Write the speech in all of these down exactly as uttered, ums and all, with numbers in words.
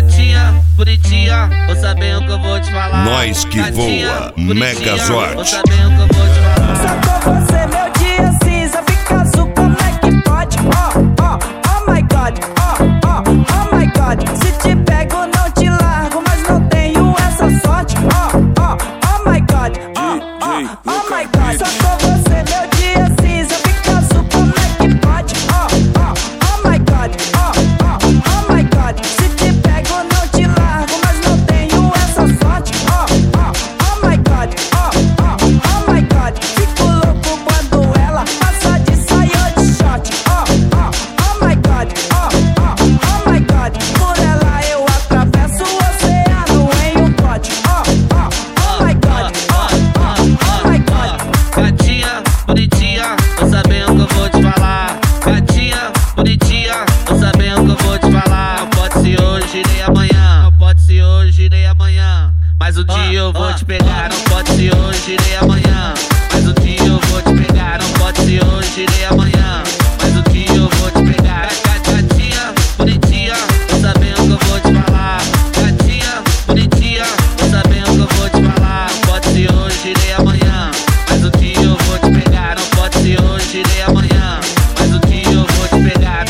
Gatinha, bonitinha, ouça bem o que eu vou te falar. Nós que Gatinha, voa, Megazord. ouça bem o que eu vou te falar. Só com você meu dia cinza fica azul, como é que pode? Oh, oh, oh my God, oh, oh, oh my God. Se te pego não te largo, mas não tenho essa sorte. Oh, oh, oh my God, oh, oh, oh my God. Só com você meu dia cinza fica azul, como é que pode? Oh, oh, oh my God, oh, oh, oh my God. Se te pego não te largo, mas não tenho essa sorte. Oh, oh, oh my God, oh, oh, oh my God. Fico louco quando ela passa de saia de short. Oh, oh, oh my God, oh, oh, oh my God. Por ela eu atravesso o oceano em um pote. Oh, oh, oh my God, oh, oh, oh my God. Gatinha, bonitinha, ouça bem o que eu vou te falar. Gatinha, bonitinha, ouça bem o que eu vou te falar. Não pode ser hoje nem amanhã, não pode ser hoje nem amanhã. Mas um dia eu vou te pegar, não pode ser hoje nem amanhã. Mas um dia eu vou te pegar, não pode ser hoje nem amanhã. Mas um dia eu vou te pegar. Gatinha, bonitinha, ouça bem o que eu vou te falar. Gatinha, bonitinha, ouça bem o que eu vou te falar. Não pode ser hoje nem amanhã. Mas um dia eu vou te pegar, não pode ser hoje nem amanhã. Mas um dia eu vou te pegar.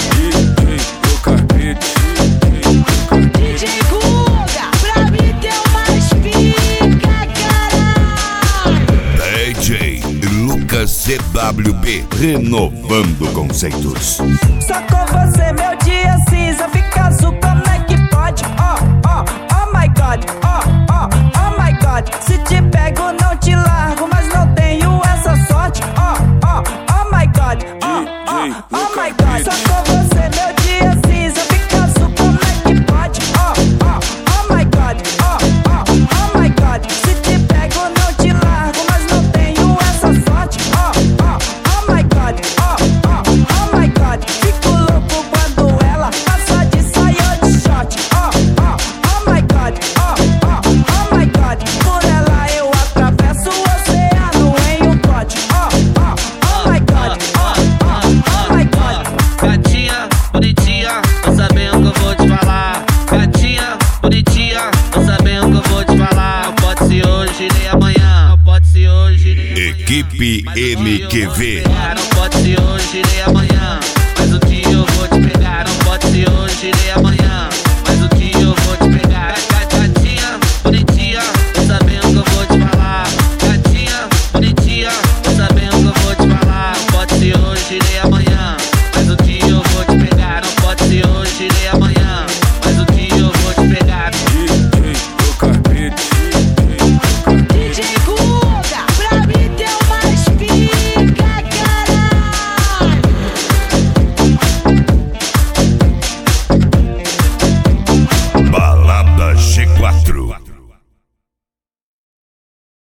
D J Guga, pra mim tem mais pica, caralho. D J Lucas C W B, renovando conceitos. Só com você meu dia cinza fica azul, como é que pode? Oh, oh, oh my God, oh, oh, oh my God. Se te pego não te largo, mas não tenho essa sorte. Oh, oh, oh my God, oh, oh, oh my God. Só com você meu dia cinza fica azul, como é que pode? Oh, oh, oh my God, oh, oh, oh my God. Se te pego não te largo, mas não tenho essa sorte. Oh, oh, oh my God, oh, oh, oh my God. Fico louco quando ela passa de saia de short. Oh, oh, oh my God, oh, oh, oh my God. Por ela eu atravesso o oceano em um pote. Oh, oh, oh my God, oh, oh, oh my God. Gatinha, bonitinha, ouça bem o que eu vou te falar. Gatinha, bonitinha, ouça bem o que eu vou te falar. Não pode ser hoje nem amanhã, não pode ser hoje nem amanhã. Equipe N Q V. Não pode ser hoje nem amanhã. Mas um dia eu vou te pegar, não pode ser hoje nem amanhã.